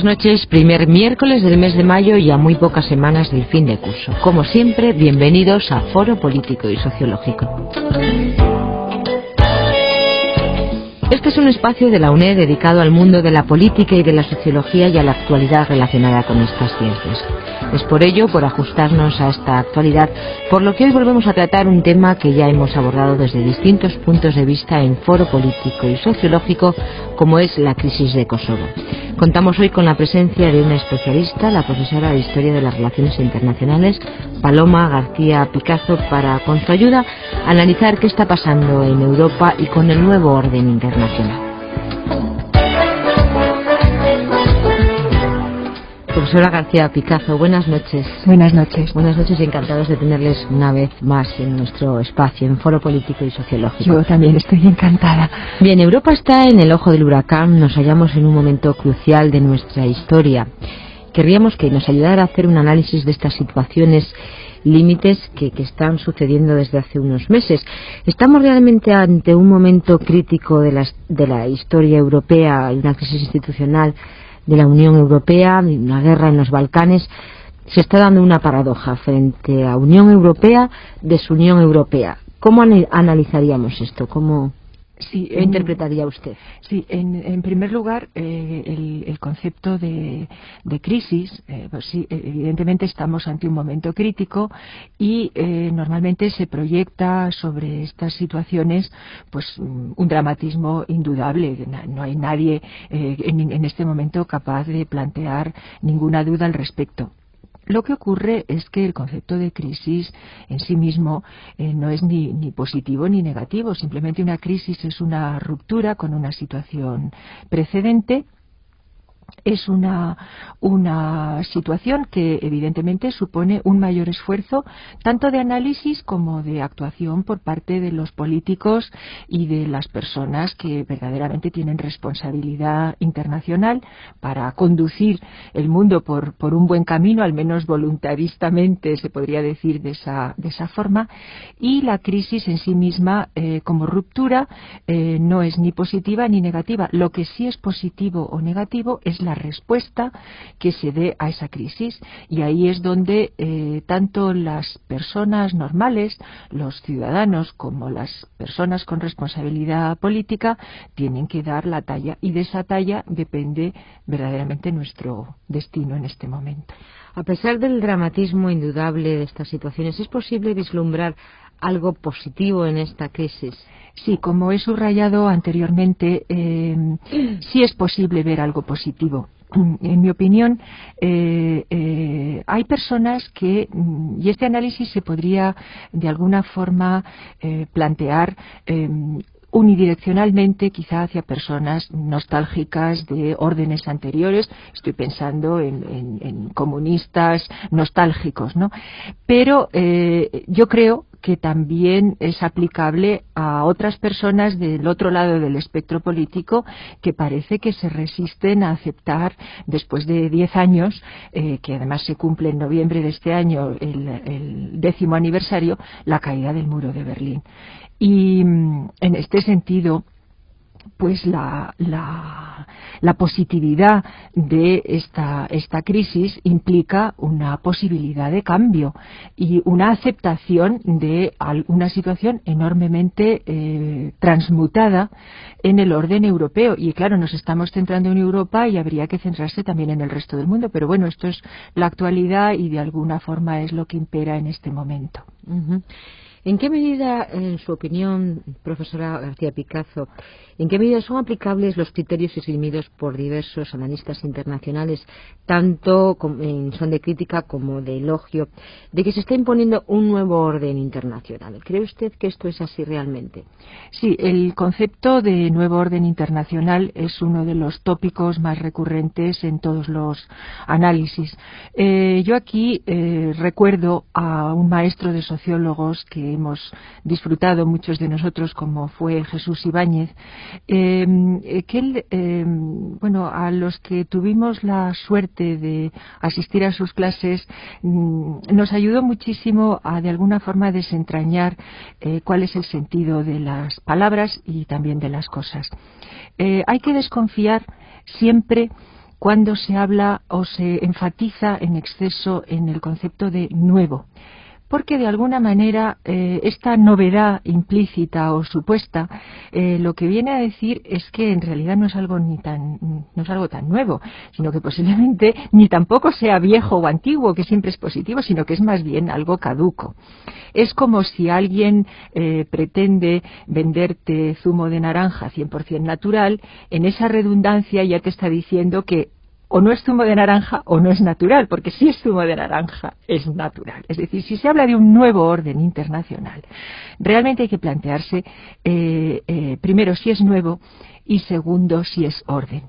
noches, primer miércoles del mes de mayo y a muy pocas semanas del fin de curso. Como siempre, bienvenidos a Foro Político y Sociológico. Este es un espacio de la UNED dedicado al mundo de la política y de la sociología y a la actualidad relacionada con estas ciencias. Es por ello, por ajustarnos a esta actualidad, por lo que hoy volvemos a tratar un tema que ya hemos abordado desde distintos puntos de vista en Foro Político y Sociológico, como es la crisis de Kosovo. Contamos hoy con la presencia de una especialista, la profesora de Historia de las Relaciones Internacionales, Paloma García Picazo, para, con su ayuda, analizar qué está pasando en Europa y con el nuevo orden internacional. Profesora García Picazo, buenas noches. Buenas noches. Buenas noches y encantados de tenerles una vez más en nuestro espacio, en Foro Político y Sociológico. Yo también estoy encantada. Bien, Europa está en el ojo del huracán, nos hallamos en un momento crucial de nuestra historia. Querríamos que nos ayudara a hacer un análisis de estas situaciones límites que están sucediendo desde hace unos meses. ¿Estamos realmente ante un momento crítico de la historia europea, hay una crisis institucional de la Unión Europea, una guerra en los Balcanes? Se está dando una paradoja frente a Unión Europea, desunión europea. ¿Cómo analizaríamos esto? ¿Cómo interpretaría usted? Sí, en primer lugar, el concepto de crisis, pues sí, evidentemente estamos ante un momento crítico y normalmente se proyecta sobre estas situaciones pues un dramatismo indudable. No hay nadie en este momento capaz de plantear ninguna duda al respecto. Lo que ocurre es que el concepto de crisis en sí mismo no es ni positivo ni negativo. Simplemente una crisis es una ruptura con una situación precedente. Es una situación que evidentemente supone un mayor esfuerzo tanto de análisis como de actuación por parte de los políticos y de las personas que verdaderamente tienen responsabilidad internacional para conducir el mundo por un buen camino, al menos voluntaristamente se podría decir de esa forma. Y la crisis en sí misma como ruptura no es ni positiva ni negativa. Lo que sí es positivo o negativo es la respuesta que se dé a esa crisis, y ahí es donde tanto las personas normales, los ciudadanos, como las personas con responsabilidad política tienen que dar la talla, y de esa talla depende verdaderamente nuestro destino en este momento. A pesar del dramatismo indudable de estas situaciones, ¿es posible vislumbrar algo positivo en esta crisis? Sí, como he subrayado anteriormente, sí es posible ver algo positivo. En mi opinión, hay personas que, y este análisis se podría de alguna forma plantear unidireccionalmente, quizá hacia personas nostálgicas de órdenes anteriores. Estoy pensando en comunistas nostálgicos, ¿no? Pero yo creo que también es aplicable a otras personas del otro lado del espectro político que parece que se resisten a aceptar, después de 10 años, que además se cumple en noviembre de este año el 10º aniversario, la caída del muro de Berlín. Y en este sentido, pues la positividad de esta crisis implica una posibilidad de cambio y una aceptación de una situación enormemente transmutada en el orden europeo. Y claro, nos estamos centrando en Europa y habría que centrarse también en el resto del mundo, pero bueno, esto es la actualidad y de alguna forma es lo que impera en este momento. Uh-huh. ¿En qué medida, en su opinión, profesora García Picazo, en qué medida son aplicables los criterios esgrimidos por diversos analistas internacionales, tanto en son de crítica como de elogio, de que se está imponiendo un nuevo orden internacional? ¿Cree usted que esto es así realmente? Sí, el concepto de nuevo orden internacional es uno de los tópicos más recurrentes en todos los análisis. Yo aquí recuerdo a un maestro de sociólogos que hemos disfrutado muchos de nosotros, como fue Jesús Ibáñez, que él, a los que tuvimos la suerte de asistir a sus clases, nos ayudó muchísimo a de alguna forma desentrañar cuál es el sentido de las palabras y también de las cosas. Hay que desconfiar siempre cuando se habla o se enfatiza en exceso en el concepto de nuevo. Porque de alguna manera esta novedad implícita o supuesta lo que viene a decir es que en realidad no es algo tan nuevo, sino que posiblemente ni tampoco sea viejo o antiguo, que siempre es positivo, sino que es más bien algo caduco. Es como si alguien pretende venderte zumo de naranja 100% natural, en esa redundancia ya te está diciendo que o no es zumo de naranja o no es natural, porque si es zumo de naranja es natural. Es decir, si se habla de un nuevo orden internacional, realmente hay que plantearse primero si es nuevo y segundo si es orden.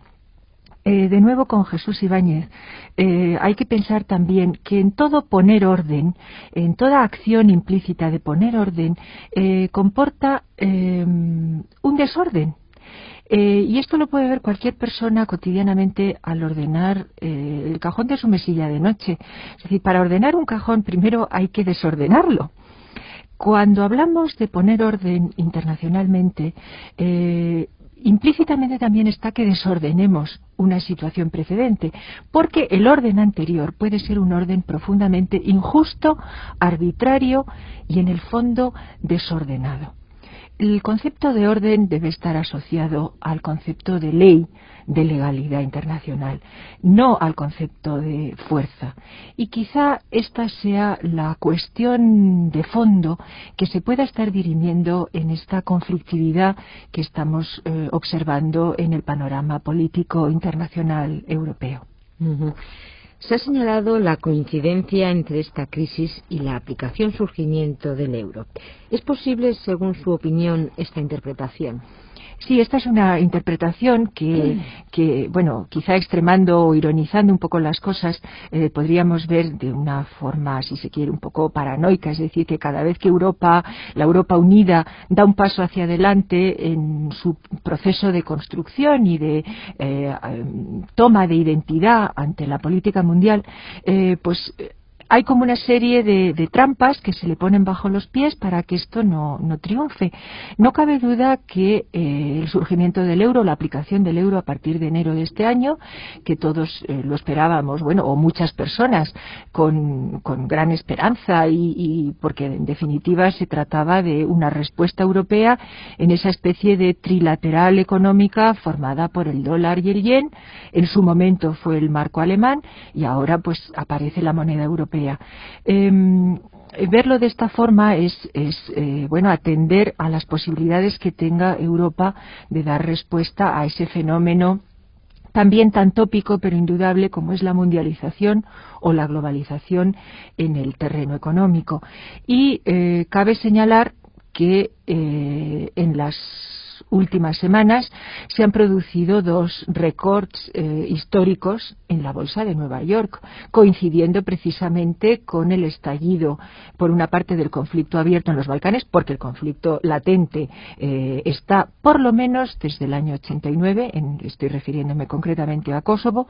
De nuevo con Jesús Ibáñez, hay que pensar también que en todo poner orden, en toda acción implícita de poner orden, comporta un desorden. Y esto lo puede ver cualquier persona cotidianamente al ordenar el cajón de su mesilla de noche. Es decir, para ordenar un cajón primero hay que desordenarlo. Cuando hablamos de poner orden internacionalmente, implícitamente también está que desordenemos una situación precedente, porque el orden anterior puede ser un orden profundamente injusto, arbitrario y en el fondo desordenado. El concepto de orden debe estar asociado al concepto de ley, de legalidad internacional, no al concepto de fuerza. Y quizá esta sea la cuestión de fondo que se pueda estar dirimiendo en esta conflictividad que estamos observando en el panorama político internacional europeo. Uh-huh. Se ha señalado la coincidencia entre esta crisis y la aplicación surgimiento del euro. ¿Es posible, según su opinión, esta interpretación? Sí, esta es una interpretación que, bueno, quizá extremando o ironizando un poco las cosas, podríamos ver de una forma, si se quiere, un poco paranoica. Es decir, que cada vez que la Europa unida, da un paso hacia adelante en su proceso de construcción y de toma de identidad ante la política mundial, hay como una serie de trampas que se le ponen bajo los pies para que esto no triunfe. No cabe duda que el surgimiento del euro, la aplicación del euro a partir de enero de este año, que todos lo esperábamos, bueno, o muchas personas con gran esperanza y porque en definitiva se trataba de una respuesta europea en esa especie de trilateral económica formada por el dólar y el yen. En su momento fue el marco alemán y ahora pues aparece la moneda europea. Verlo de esta forma es atender a las posibilidades que tenga Europa de dar respuesta a ese fenómeno también tan tópico pero indudable como es la mundialización o la globalización en el terreno económico. Y cabe señalar que en las últimas semanas se han producido dos récords históricos en la bolsa de Nueva York, coincidiendo precisamente con el estallido, por una parte, del conflicto abierto en los Balcanes, porque el conflicto latente está por lo menos desde el año 89, estoy refiriéndome concretamente a Kosovo,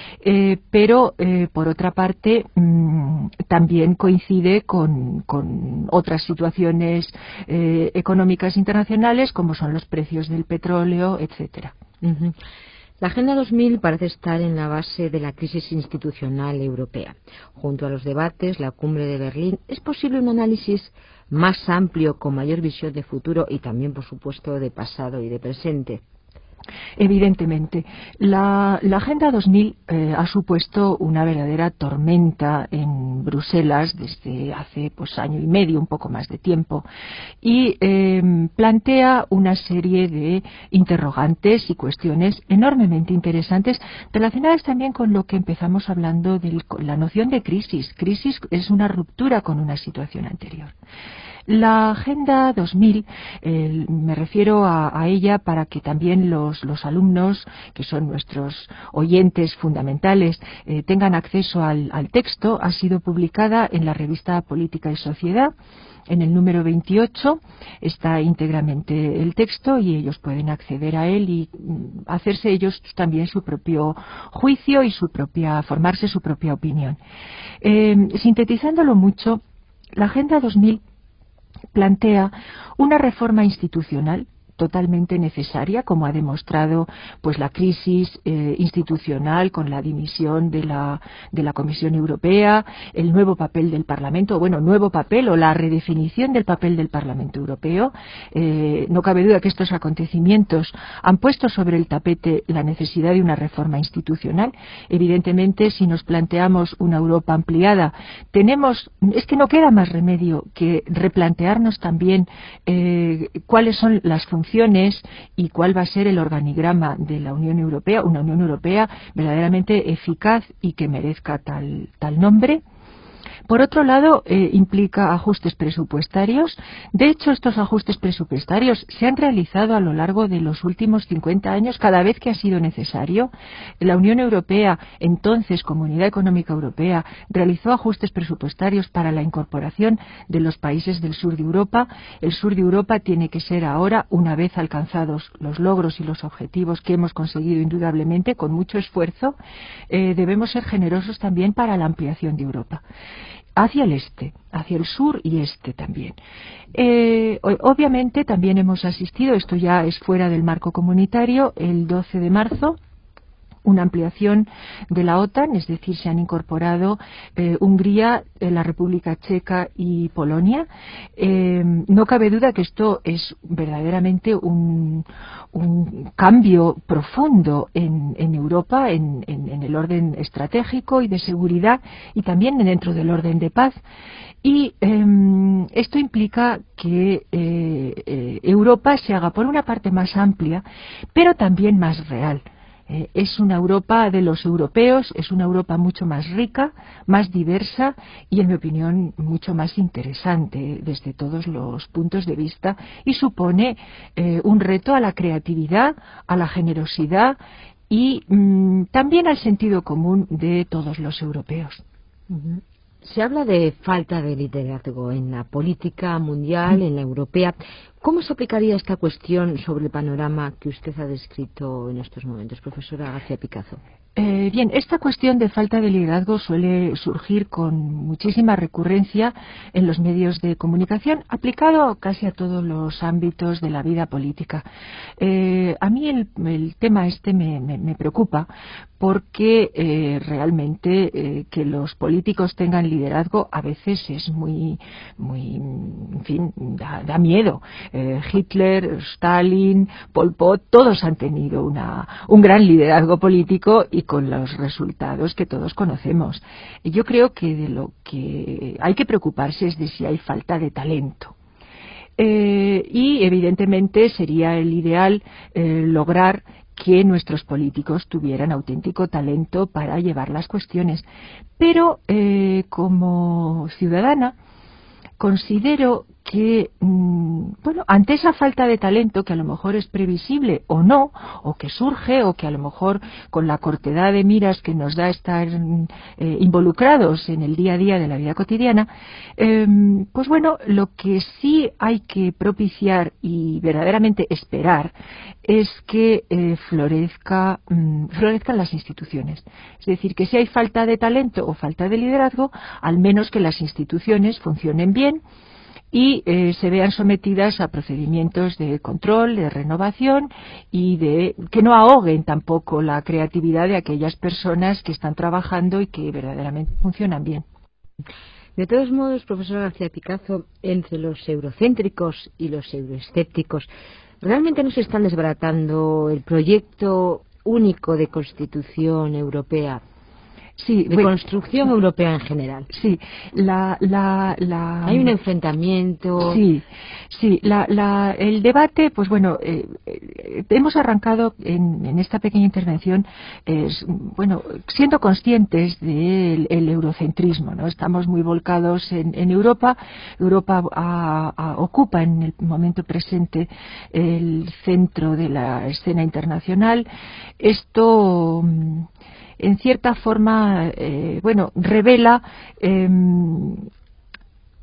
pero por otra parte también coincide con otras situaciones económicas internacionales, como son los precios del petróleo, etcétera. Uh-huh. La Agenda 2000 parece estar en la base de la crisis institucional europea. Junto a los debates, la cumbre de Berlín, ¿es posible un análisis más amplio, con mayor visión de futuro y también, por supuesto, de pasado y de presente? Evidentemente, la Agenda 2000 ha supuesto una verdadera tormenta en Bruselas desde hace año y medio, un poco más de tiempo, y plantea una serie de interrogantes y cuestiones enormemente interesantes relacionadas también con lo que empezamos hablando de la noción de crisis. Crisis es una ruptura con una situación anterior. La Agenda 2000, me refiero a ella para que también los alumnos, que son nuestros oyentes fundamentales, tengan acceso al texto. Ha sido publicada en la revista Política y Sociedad. En el número 28 está íntegramente el texto y ellos pueden acceder a él y hacerse ellos también su propio juicio y formarse su propia opinión. Sintetizándolo mucho, la Agenda 2000 plantea una reforma institucional totalmente necesaria, como ha demostrado pues la crisis institucional con la dimisión de la Comisión Europea, el nuevo papel del Parlamento, nuevo papel o la redefinición del papel del Parlamento Europeo. No cabe duda que estos acontecimientos han puesto sobre el tapete la necesidad de una reforma institucional. Evidentemente, si nos planteamos una Europa ampliada, es que no queda más remedio que replantearnos también cuáles son las funciones y cuál va a ser el organigrama de la Unión Europea, una Unión Europea verdaderamente eficaz y que merezca tal nombre. Por otro lado, implica ajustes presupuestarios. De hecho, estos ajustes presupuestarios se han realizado a lo largo de los últimos 50 años cada vez que ha sido necesario. La Unión Europea, entonces Comunidad Económica Europea, realizó ajustes presupuestarios para la incorporación de los países del sur de Europa. El sur de Europa tiene que ser ahora, una vez alcanzados los logros y los objetivos que hemos conseguido indudablemente con mucho esfuerzo, debemos ser generosos también para la ampliación de Europa. Hacia el este, hacia el sur y este también. Obviamente también hemos asistido, esto ya es fuera del marco comunitario, el 12 de marzo, una ampliación de la OTAN, es decir, se han incorporado Hungría, la República Checa y Polonia. No cabe duda que esto es verdaderamente un cambio profundo en Europa, en el orden estratégico y de seguridad y también dentro del orden de paz. Y esto implica que Europa se haga por una parte más amplia, pero también más real. Es una Europa de los europeos, es una Europa mucho más rica, más diversa y, en mi opinión, mucho más interesante desde todos los puntos de vista y supone un reto a la creatividad, a la generosidad y también al sentido común de todos los europeos. Uh-huh. Se habla de falta de liderazgo en la política mundial, en la europea. ¿Cómo se aplicaría esta cuestión sobre el panorama que usted ha descrito en estos momentos, profesora García-Picazzo? Bien, esta cuestión de falta de liderazgo suele surgir con muchísima recurrencia en los medios de comunicación, aplicado casi a todos los ámbitos de la vida política. A mí el tema este me preocupa porque realmente que los políticos tengan liderazgo a veces es muy en fin, da miedo. Hitler, Stalin, Pol Pot, todos han tenido un gran liderazgo político y con los resultados que todos conocemos. Yo creo que de lo que hay que preocuparse es de si hay falta de talento. Y evidentemente sería el ideal lograr que nuestros políticos tuvieran auténtico talento para llevar las cuestiones. Pero como ciudadana considero que, ante esa falta de talento que a lo mejor es previsible o no, o que surge, o que a lo mejor con la cortedad de miras que nos da estar involucrados en el día a día de la vida cotidiana, lo que sí hay que propiciar y verdaderamente esperar es que florezcan las instituciones. Es decir, que si hay falta de talento o falta de liderazgo, al menos que las instituciones funcionen bien y se vean sometidas a procedimientos de control, de renovación y de que no ahoguen tampoco la creatividad de aquellas personas que están trabajando y que verdaderamente funcionan bien. De todos modos, profesora García-Picazzo, entre los eurocéntricos y los euroescépticos, ¿realmente no se están desbaratando el proyecto único de constitución europea? Sí, de construcción europea en general. Sí, hay un enfrentamiento. Sí, el debate, hemos arrancado en esta pequeña intervención, siendo conscientes del eurocentrismo, ¿no? Estamos muy volcados en Europa. Europa ocupa en el momento presente el centro de la escena internacional. Esto en cierta forma, revela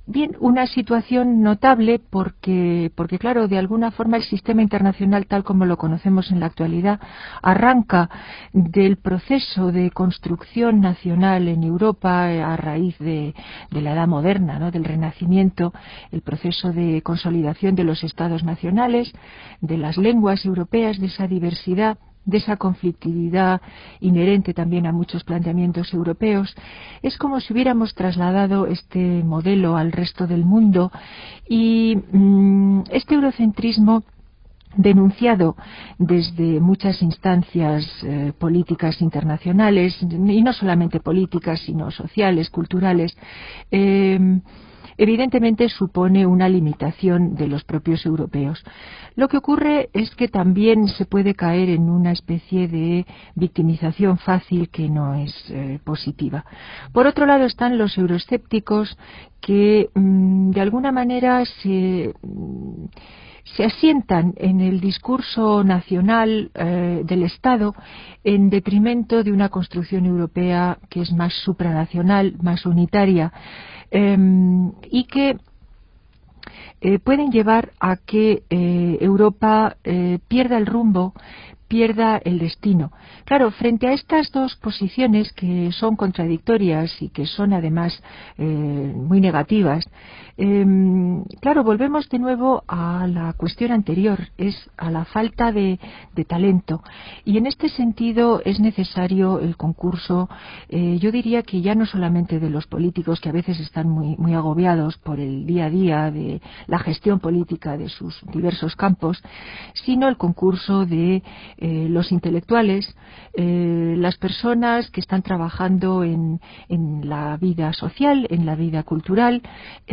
Bien, una situación notable porque, claro, de alguna forma el sistema internacional tal como lo conocemos en la actualidad arranca del proceso de construcción nacional en Europa a raíz de la Edad Moderna, ¿no?, del Renacimiento, el proceso de consolidación de los estados nacionales, de las lenguas europeas, de esa diversidad, de esa conflictividad inherente también a muchos planteamientos europeos. Es como si hubiéramos trasladado este modelo al resto del mundo y este eurocentrismo, denunciado desde muchas instancias políticas internacionales, y no solamente políticas sino sociales, culturales, evidentemente supone una limitación de los propios europeos. Lo que ocurre es que también se puede caer en una especie de victimización fácil que no es positiva. Por otro lado están los euroescépticos que de alguna manera se asientan en el discurso nacional del Estado en detrimento de una construcción europea que es más supranacional, más unitaria, y que pueden llevar a que Europa pierda el rumbo, pierda el destino. Claro, frente a estas dos posiciones que son contradictorias y que son además muy negativas, claro, volvemos de nuevo a la cuestión anterior, es a la falta de talento. Y en este sentido es necesario el concurso, yo diría que ya no solamente de los políticos, que a veces están muy agobiados por el día a día de la gestión política de sus diversos campos, sino el concurso de los intelectuales, las personas que están trabajando en la vida social, en la vida cultural,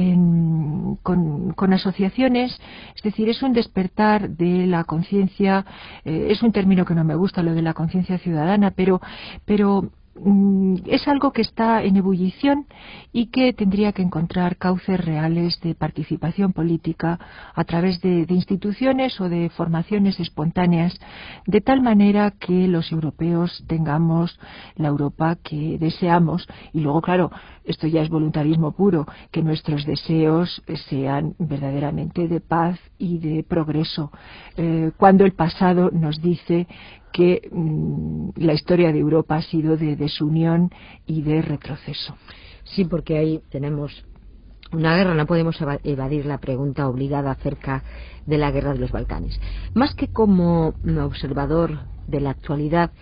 con asociaciones. Es decir, es un despertar de la conciencia, es un término que no me gusta, lo de la conciencia ciudadana, pero es algo que está en ebullición y que tendría que encontrar cauces reales de participación política a través de instituciones o de formaciones espontáneas, de tal manera que los europeos tengamos la Europa que deseamos. Y luego, claro, esto ya es voluntarismo puro, que nuestros deseos sean verdaderamente de paz y de progreso, cuando el pasado nos dice que la historia de Europa ha sido de desunión y de retroceso. Sí, porque ahí tenemos una guerra, no podemos evadir la pregunta obligada acerca de la guerra de los Balcanes. Más que como observadora de la actualidad,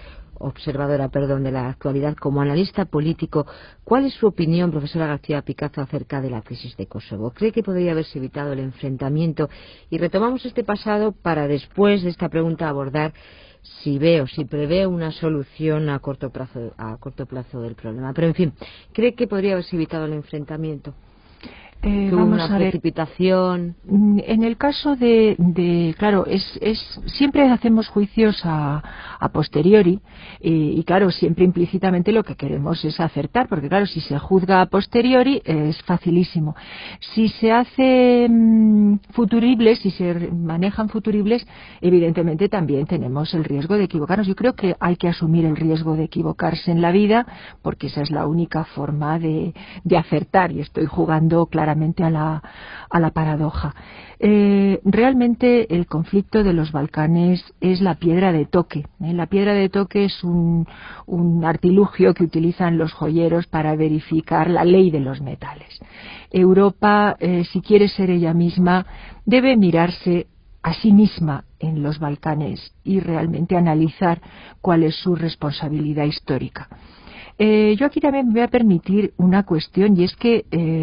como analista político, ¿cuál es su opinión, profesora García Picazo, acerca de la crisis de Kosovo? ¿Cree que podría haberse evitado el enfrentamiento? Y retomamos este pasado para después de esta pregunta abordar si prevé una solución a corto plazo del problema. Pero en fin, ¿cree que podría haberse evitado el enfrentamiento? Vamos a ver. Precipitación. En el caso claro, siempre hacemos juicios a posteriori y claro, siempre implícitamente lo que queremos es acertar, porque claro, si se juzga a posteriori es facilísimo. Si se hace futuribles, si se manejan futuribles, evidentemente también tenemos el riesgo de equivocarnos. Yo creo que hay que asumir el riesgo de equivocarse en la vida, porque esa es la única forma de acertar, y estoy jugando claramente a la paradoja. Realmente el conflicto de los Balcanes es la piedra de toque. La piedra de toque es un artilugio que utilizan los joyeros para verificar la ley de los metales. Europa, si quiere ser ella misma, debe mirarse a sí misma en los Balcanes y realmente analizar cuál es su responsabilidad histórica. Yo aquí también me voy a permitir una cuestión, y es que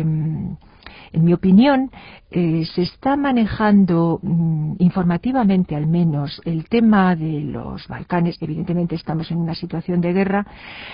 en mi opinión, se está manejando informativamente al menos el tema de los Balcanes. Evidentemente estamos en una situación de guerra,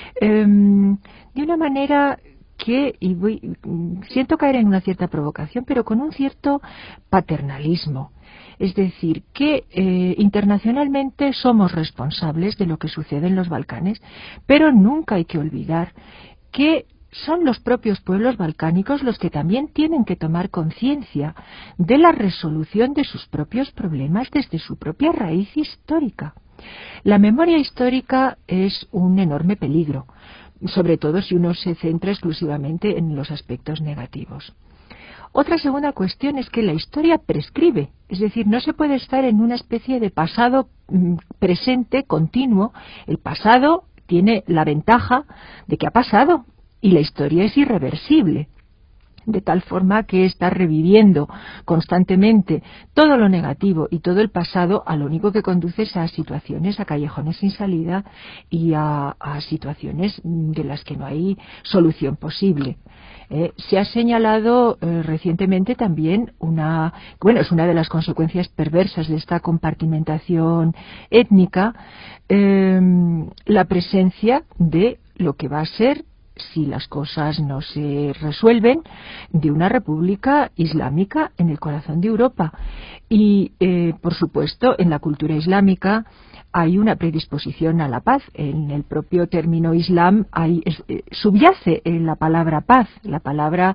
de una manera que, siento caer en una cierta provocación, pero con un cierto paternalismo. Es decir, que internacionalmente somos responsables de lo que sucede en los Balcanes, pero nunca hay que olvidar que son los propios pueblos balcánicos los que también tienen que tomar conciencia de la resolución de sus propios problemas desde su propia raíz histórica. La memoria histórica es un enorme peligro, sobre todo si uno se centra exclusivamente en los aspectos negativos. Otra segunda cuestión es que la historia prescribe, es decir, no se puede estar en una especie de pasado presente continuo. El pasado tiene la ventaja de que ha pasado y la historia es irreversible. De tal forma que está reviviendo constantemente todo lo negativo y todo el pasado, a lo único que conduce es a situaciones, a callejones sin salida y a situaciones de las que no hay solución posible. Se ha señalado recientemente también es una de las consecuencias perversas de esta compartimentación étnica, la presencia de lo que va a ser, si las cosas no se resuelven, de una república islámica en el corazón de Europa. Y, por supuesto, en la cultura islámica hay una predisposición a la paz. En el propio término Islam subyace la palabra paz. La palabra,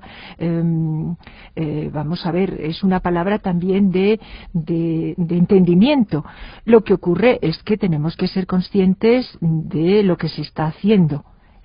vamos a ver, es una palabra también de entendimiento. Lo que ocurre es que tenemos que ser conscientes de lo que se está haciendo.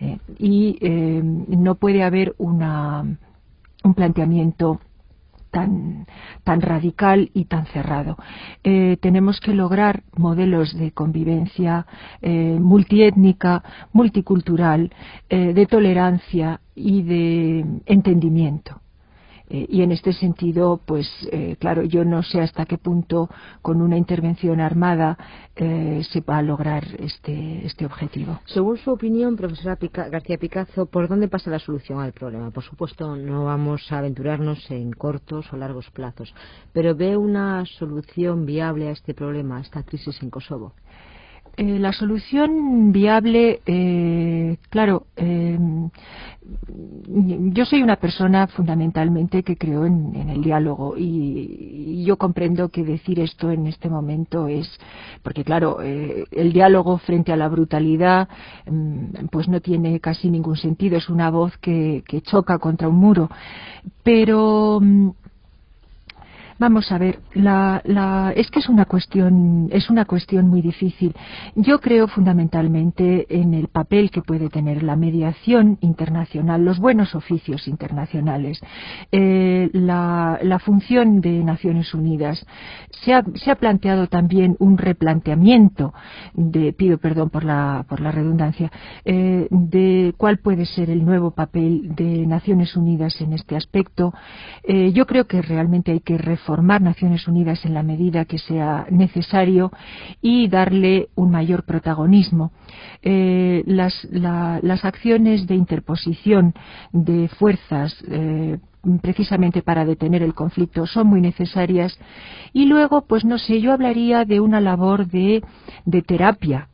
No puede haber un planteamiento tan radical y tan cerrado. Tenemos que lograr modelos de convivencia multiétnica, multicultural, de tolerancia y de entendimiento. Y en este sentido, pues claro, yo no sé hasta qué punto con una intervención armada se va a lograr este objetivo. Según su opinión, profesora García Picazo, ¿por dónde pasa la solución al problema? Por supuesto, no vamos a aventurarnos en cortos o largos plazos, pero ¿ve una solución viable a este problema, a esta crisis en Kosovo? La solución viable, yo soy una persona fundamentalmente que creo en el diálogo y yo comprendo que decir esto en este momento es porque claro, el diálogo frente a la brutalidad pues no tiene casi ningún sentido, es una voz que choca contra un muro, pero vamos a ver, es que es una cuestión muy difícil. Yo creo fundamentalmente en el papel que puede tener la mediación internacional, los buenos oficios internacionales, la función de Naciones Unidas. Se ha planteado también un replanteamiento pido perdón por la redundancia, de cuál puede ser el nuevo papel de Naciones Unidas en este aspecto. Yo creo que realmente hay que reformar Naciones Unidas en la medida que sea necesario y darle un mayor protagonismo. Las acciones de interposición de fuerzas precisamente para detener el conflicto son muy necesarias y luego, pues no sé, yo hablaría de una labor de terapia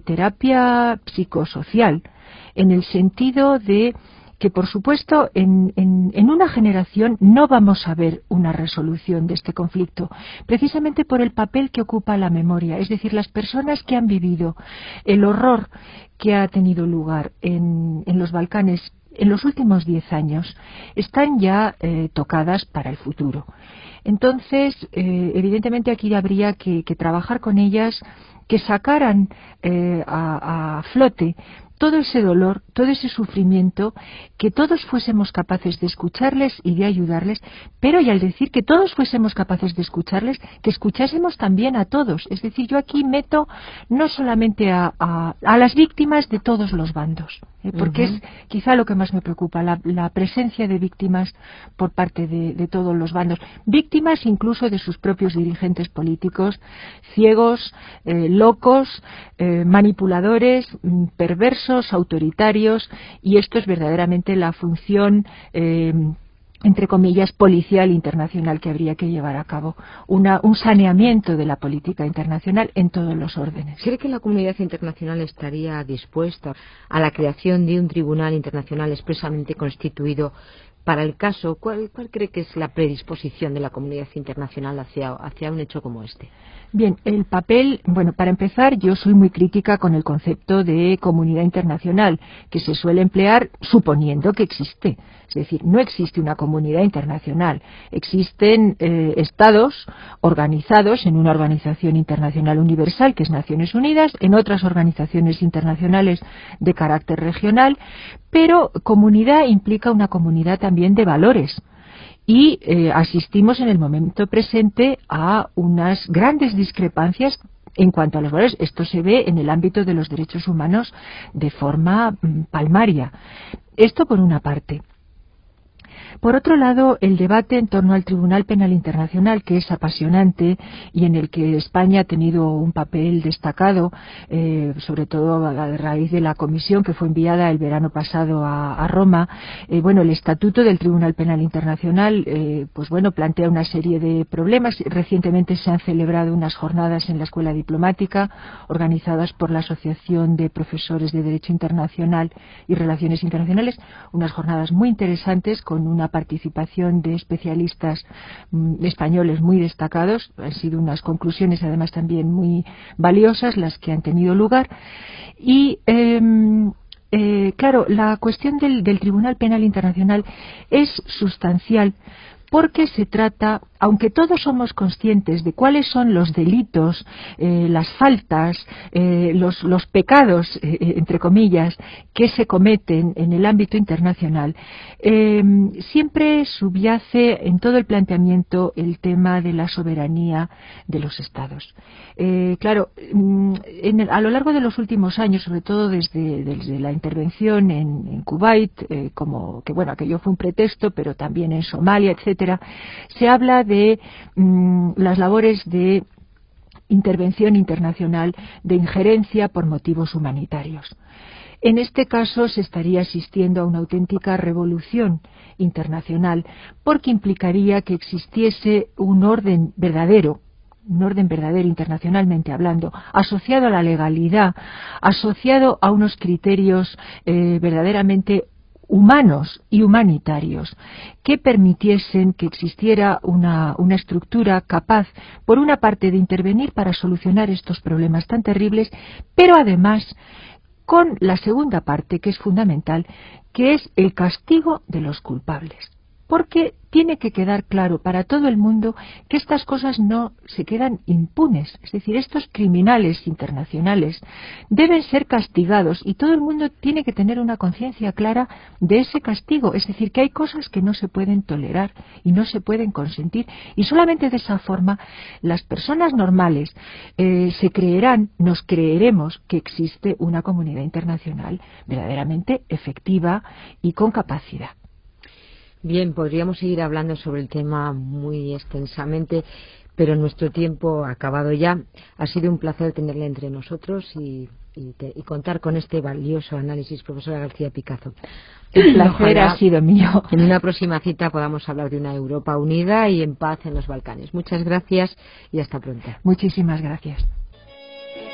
psicosocial, en el sentido de que por supuesto en una generación no vamos a ver una resolución de este conflicto, precisamente por el papel que ocupa la memoria, es decir, las personas que han vivido el horror que ha tenido lugar en los Balcanes en los últimos 10 años están ya tocadas para el futuro. Entonces, evidentemente aquí habría que trabajar con ellas, que sacaran a flote todo ese dolor, todo ese sufrimiento, que todos fuésemos capaces de escucharles y de ayudarles, pero y al decir que todos fuésemos capaces de escucharles, que escuchásemos también a todos. Es decir, yo aquí meto no solamente a las víctimas de todos los bandos, porque es quizá lo que más me preocupa, la presencia de víctimas por parte de todos los bandos, víctimas incluso de sus propios dirigentes políticos, ciegos, locos, manipuladores, perversos, autoritarios, y esto es verdaderamente la función entre comillas policial internacional que habría que llevar a cabo, un saneamiento de la política internacional en todos los órdenes. ¿Cree que la comunidad internacional estaría dispuesta a la creación de un tribunal internacional expresamente constituido para el caso? ¿Cuál cree que es la predisposición de la comunidad internacional hacia un hecho como este? Bien, el papel, bueno, para empezar, yo soy muy crítica con el concepto de comunidad internacional, que se suele emplear suponiendo que existe. Es decir, no existe una comunidad internacional. Existen estados organizados en una organización internacional universal, que es Naciones Unidas, en otras organizaciones internacionales de carácter regional, pero comunidad implica una comunidad también de valores. y asistimos en el momento presente a unas grandes discrepancias en cuanto a los valores. Esto se ve en el ámbito de los derechos humanos de forma palmaria. Esto por una parte. Por otro lado, el debate en torno al Tribunal Penal Internacional, que es apasionante y en el que España ha tenido un papel destacado, sobre todo a raíz de la comisión que fue enviada el verano pasado a Roma. Bueno, el Estatuto del Tribunal Penal Internacional, pues bueno, plantea una serie de problemas. Recientemente se han celebrado unas jornadas en la Escuela Diplomática organizadas por la Asociación de Profesores de Derecho Internacional y Relaciones Internacionales, unas jornadas muy interesantes con una participación de especialistas españoles muy destacados. Han sido unas conclusiones además también muy valiosas las que han tenido lugar. Y claro, la cuestión del Tribunal Penal Internacional es sustancial porque se trata, aunque todos somos conscientes de cuáles son los delitos, las faltas, los pecados, entre comillas, que se cometen en el ámbito internacional, siempre subyace en todo el planteamiento el tema de la soberanía de los Estados. Claro, a lo largo de los últimos años, sobre todo desde la intervención en Kuwait, como que bueno, aquello fue un pretexto, pero también en Somalia, etcétera, se habla de las labores de intervención internacional, de injerencia por motivos humanitarios. En este caso se estaría asistiendo a una auténtica revolución internacional, porque implicaría que existiese un orden verdadero internacionalmente hablando, asociado a la legalidad, asociado a unos criterios verdaderamente humanos y humanitarios que permitiesen que existiera una estructura capaz, por una parte, de intervenir para solucionar estos problemas tan terribles, pero además con la segunda parte, que es fundamental, que es el castigo de los culpables. Porque tiene que quedar claro para todo el mundo que estas cosas no se quedan impunes. Es decir, estos criminales internacionales deben ser castigados y todo el mundo tiene que tener una conciencia clara de ese castigo. Es decir, que hay cosas que no se pueden tolerar y no se pueden consentir. Y solamente de esa forma las personas normales nos creeremos que existe una comunidad internacional verdaderamente efectiva y con capacidad. Bien, podríamos seguir hablando sobre el tema muy extensamente, pero nuestro tiempo ha acabado ya. Ha sido un placer tenerle entre nosotros y contar con este valioso análisis, profesora García Picazo. El placer ha sido mío. En una próxima cita podamos hablar de una Europa unida y en paz en los Balcanes. Muchas gracias y hasta pronto. Muchísimas gracias.